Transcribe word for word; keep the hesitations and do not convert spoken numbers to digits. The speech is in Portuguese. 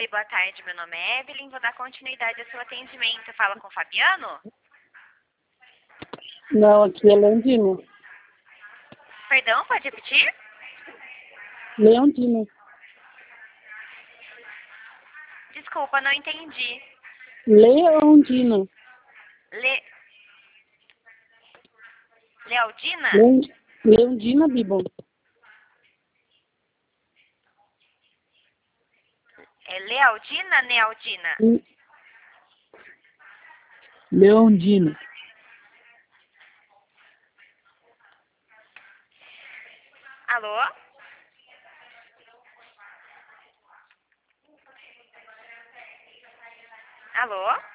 Oi, boa tarde. Meu nome é Evelyn. Vou dar continuidade ao seu atendimento. Fala com o Fabiano? Não, aqui é Leondino. Perdão, pode repetir? Leondino. Desculpa, não entendi. Leondino. Le... Lealdina? Le... Leondina Bibon. É Lealdina, Nealdina? Leondino. Alô? Alô?